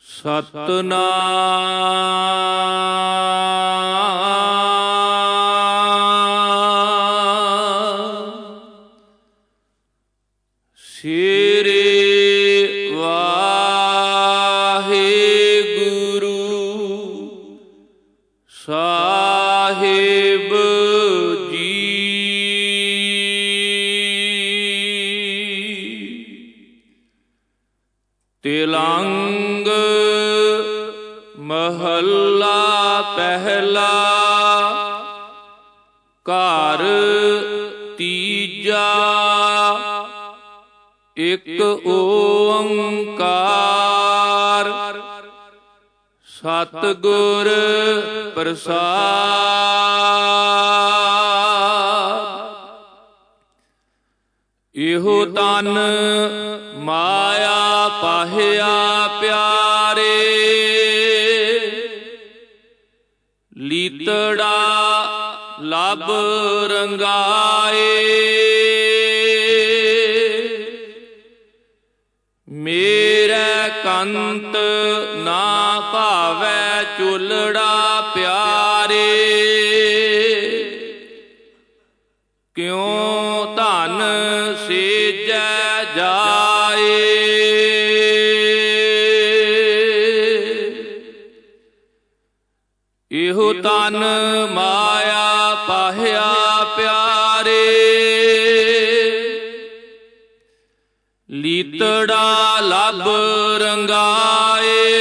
ਸਤਿਨਾਮ ਸ੍ਰੀ ਵਾਹਿਗੁਰੂ ਸਾਹਿਬ ਜੀ। ਤਿਲੰਗ ਮਹੱਲਾ ਪਹਿਲਾ। ਘਰ ਤੀਜਾ। ਇਕ ਓੰਕਾਰ ਸਤਿਗੁਰ ਪ੍ਰਸਾਦਿ। ਇਹੋ ਤਨ ਮਾਇਆ ਪਾਹਿਆ ਪਿਆਰੇ, ਲੀਤੜਾ ਲਬ ਰੰਗਾਏ। ਮੇਰੇ ਕੰਤ ਨਾ ਭਾਵੈ ਚੁਲੜਾ ਪਿਆਰੇ, ਕਿਉ ਧਨ ਸੇਜੈ ਜਾਏ। ਇਹੋ ਤਨ ਮਾਇਆ ਪਾਹਿਆ ਪਿਆਰੇ, ਲੀਤੜਾ ਲਬ ਰੰਗਾਏ।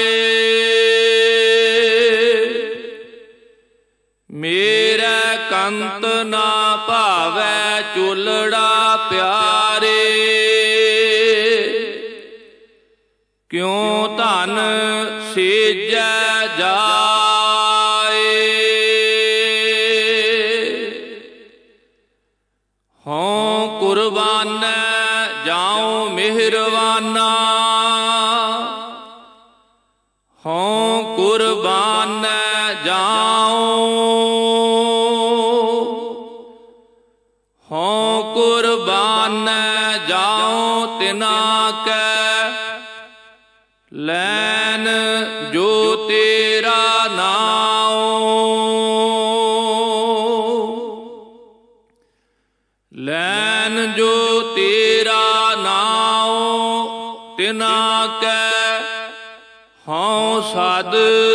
ਮੇਰੇ ਕੰਤ ਨਾ ਭਾਵੈ ਚੁਲੜਾ ਪਿਆਰੇ, ਕਿਉ ਧਨ ਸੇਜੈ ਜਾਏ। ਹਉ ਕੁਰਬਾਨੈ ਜਾਉ ਮਿਹਰਵਾਨਾ, ਹਉ ਕੁਰਬਾਨੈ ਜਾਉ। ਹਉ ਕੁਰਬਾਨੈ ਜਾਉ ਤਿਨਾ ਕੈ, ਲੈਨ ਜੋ ਤੇਰਾ ਨਾਉ। ਲੈਨ ਜੋ ਤੇਰਾ ਨਾਉ ਤਿਨਾ ਕੈ, ਹਉ ਸਦ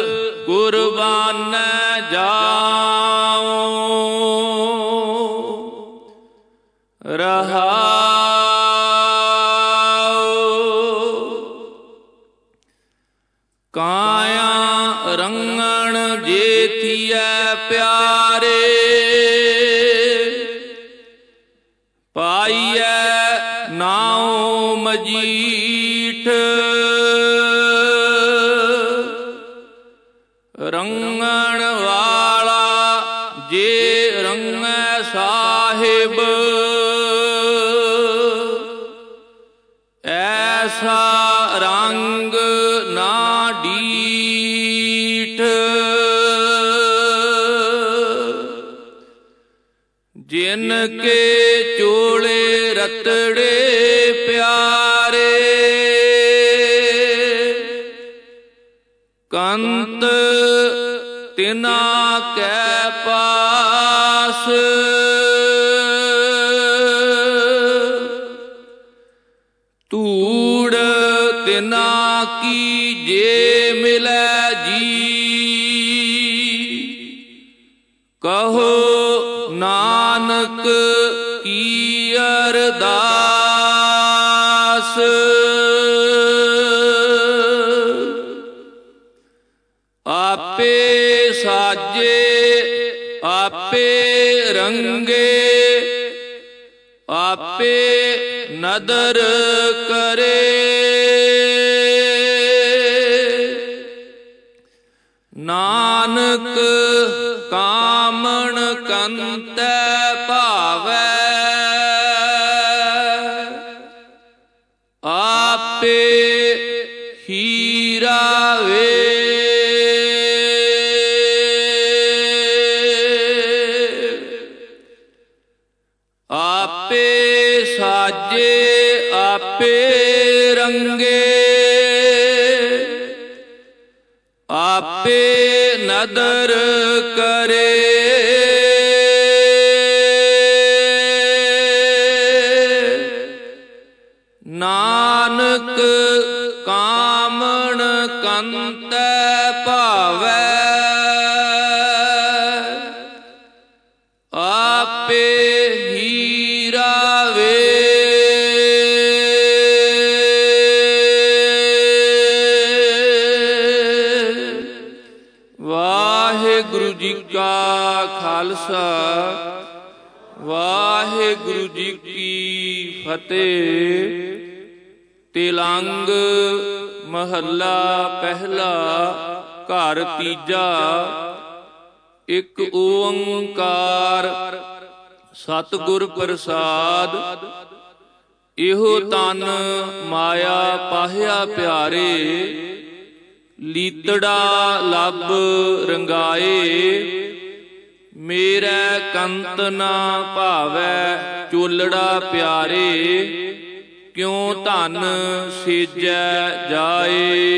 ਕੁਰਬਾਨੈ ਜਾਉ। ਰਹਾਉ। ਕਾਇਆ ਰੰਗਣ ਜੇ ਥੀਐ ਪਿਆਰੇ, ਪਾਈਐ ਨਾਉ ਮਜੀਠ। ਰੰਗਣ ਵਾਲਾ ਜੇ ਰੰਗੈ ਸਾਹਿਬ, ਐਸਾ ਰੰਗ ਨਾ ਡੀਠ। ਜਿਨ ਕੇ ਚੋਲੇ ਰਤੜੇ ਪਿਆਰੇ, ਕੰਤ ਤਿਨਾ ਕੈ ਪਾਸ। ਧੂੜ ਤਿਨਾ ਕੀ ਜੇ ਮਿਲੈ ਜੀ, ਕਹੋ ਨਾਨਕ ਕੀ ਅਰਦਾਸ। ਆਪੇ ਸਾਜੇ ਆਪੇ ਰੰਗੇ, ਆਪੇ ਨਦਰ ਕਰੇ। ਨਾਨਕ ਕਾਮਣ ਕੰਤੈ ਭਾਵੈ, ਆਪੇ ਹੀਰਾ ਵੇ। ਆਪੇ ਸਾਜੇ ਆਪੇ ਰੰਗੇ, ਆਪੇ ਨਦਰ ਕਰੇ ਨਾਨਕ ਕਾਮਣ ਕੰਤੈ ਭਾਵੈ ਆਪੇ ਹੀ ਰਾਵੇ ਵਾਹਿਗੁਰੂ ਜੀ ਕਾ ਖਾਲਸਾ ਵਾਹਿਗੁਰੂ ਜੀ ਕੀ ਫਤਿਹ। ਤਿਲੰਗ ਮਹੱਲਾ ਪਹਿਲਾ ਘਰ ਤੀਜਾ। ਇੱਕ ਓੰਕਾਰ ਸਤਿਗੁਰ ਪ੍ਰਸਾਦ। ਇਹੋ ਤਨ ਮਾਇਆ ਪਾਹਿਆ ਪਿਆਰੇ ਲੀਤੜਾ ਲੱਭ ਰੰਗਾਏ ਮੇਰੇ ਕੰਤ ਨਾ ਭਾਵੈ ਚੋਲੜਾ ਪਿਆਰੇ ਕਿਉ ਧਨ ਸੇਜੈ ਜਾਏ।